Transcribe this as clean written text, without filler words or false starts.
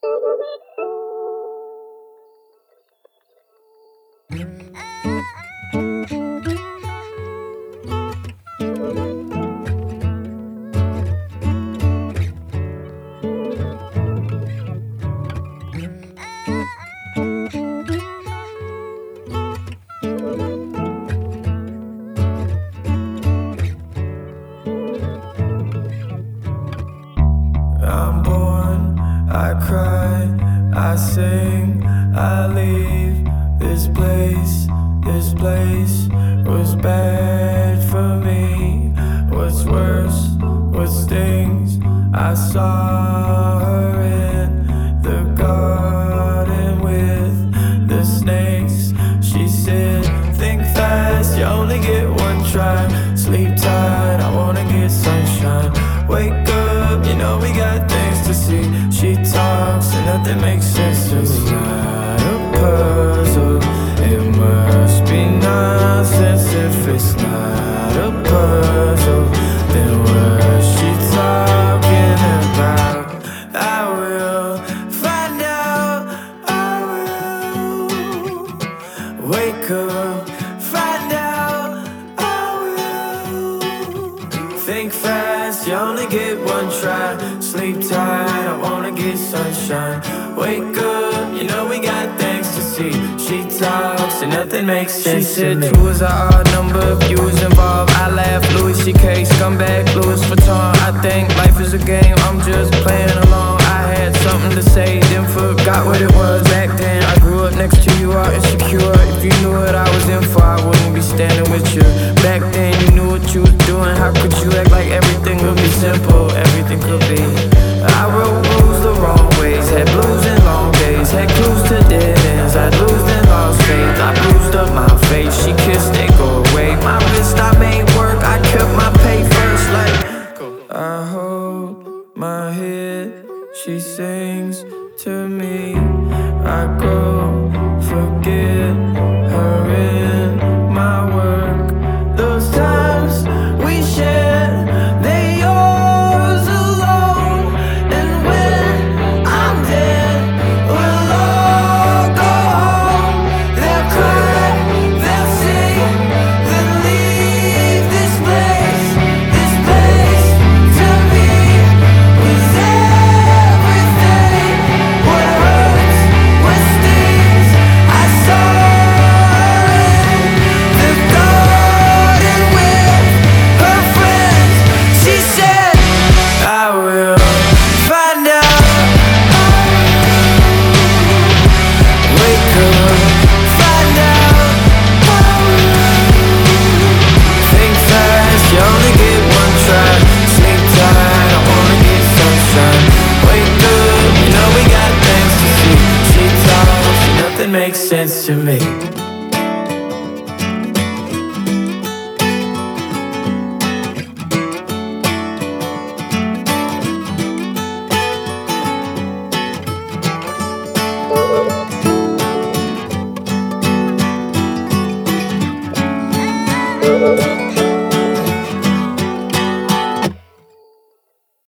I'm born, I cry, I sing, I leave this place. This place was bad for me. What's worse, what stings? I saw her in the garden with the snakes. She said, think fast, you only get one try. Sleep tight, I wanna get sunshine. Wake up, you know we got things to see. She talks and nothing makes sense. It's not a puzzle, it must be nonsense. If it's not a puzzle, then what's she talking about? I will find out, I will wake up, find out, I will think fast, you only get one try. Sleep tight, I wanna get sunshine. Wake up, you know we got things to see. She talks and nothing makes sense. She said 2 is an odd number if you was involved. I laugh, Louis C.K. scumbag, Louis Vuitton. I think life is a game, I'm just playing along. I had something to say, then forgot what it was. Back then, I grew up next to you, all insecure. If you knew what I was in for, I wouldn't be standing with you. Back then, you knew what you was doing. How could you act like everything would be simple? Everything could be. I wrote rules the wrong ways, had blues and long days, had clues to dead ends. I'd lose and lost faith, I bruised up my face. She kissed, they go away. My wrist, I made work, I kept my pay first. Like, I hold my head, she sings to me. I go, forget her in my work. Those times we shared, they yours alone. And when I'm dead, we'll all go home. They'll cry, they'll sing, they'll leave this place. This place to me was everything. What hurts, what stings, I saw her in the garden with her friends. She said, I will find out, wake up, find out, think fast, you only get one try. Sleep tight, I wanna get sunshine. Wake up, you know we got things to see. She talks, and nothing makes sense to me. Thank you.